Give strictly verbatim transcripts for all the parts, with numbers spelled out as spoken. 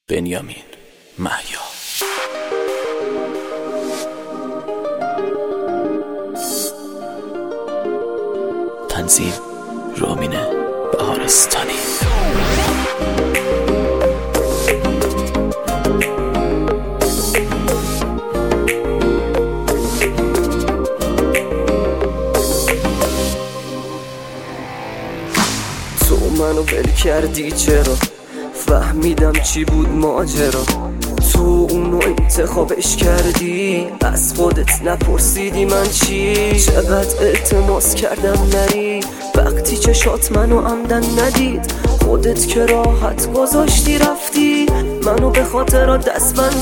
بنیامین محیا. تنظیم رامین بهارستانی. تو منو ول کردی چرا؟ فهمیدم چی بود ماجرا. تو اونو انتخابش کردی، از خودت نپرسیدی من چی. چقدر التماس کردم نری، وقتی چشات منو عمدن ندید. خودت که راحت گذاشتی رفتی، منو به خاطر دستبند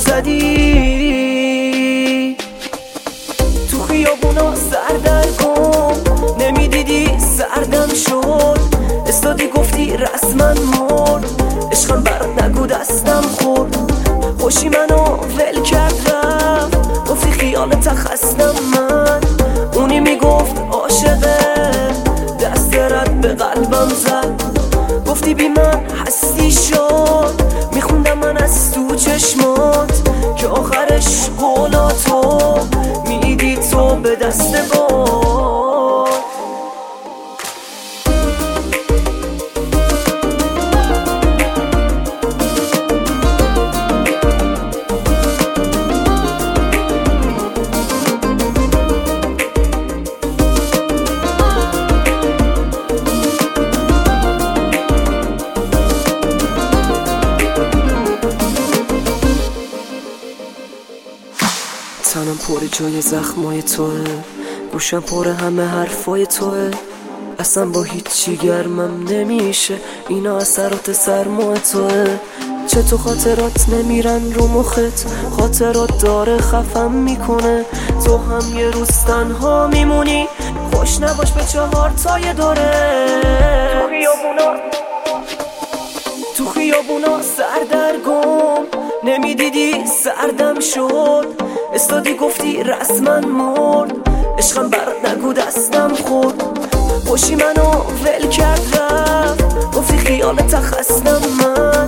زدی. تو خیابونا سردرگم نمیدیدی سردم شد، استادی گفتی رسما مرد. عشقم برات نگو دستم خورد، خوشی منو ول کرد رفت. گفتی خیالت خستم من، اونی میگفت عاشقه، دست رد به قلبم زد. گفتی بی من هستی شد، میخوندم من از تو چشمات که آخرش قولاتو میدی تو به دست باد. تنم پر جای زخمای توه، گوشم پر همه حرفای توه. اصلا با هیچی گرمم نمیشه، اینا اثرات سرمای توه. چطور خاطرات نمیرن رو مخت، خاطرات داره خفم میکنه. تو هم یه روز تنها میمونی، خوش نباش به چهار تای داره. تو خیابونا تو خیابونا سردرگم نمیدیدی سردم شد، استادی گفتی رسما مرد. عشقم برات نگو دستم خورد، خوشی منو ول کرد رفت. گفتی خیالت خستم من،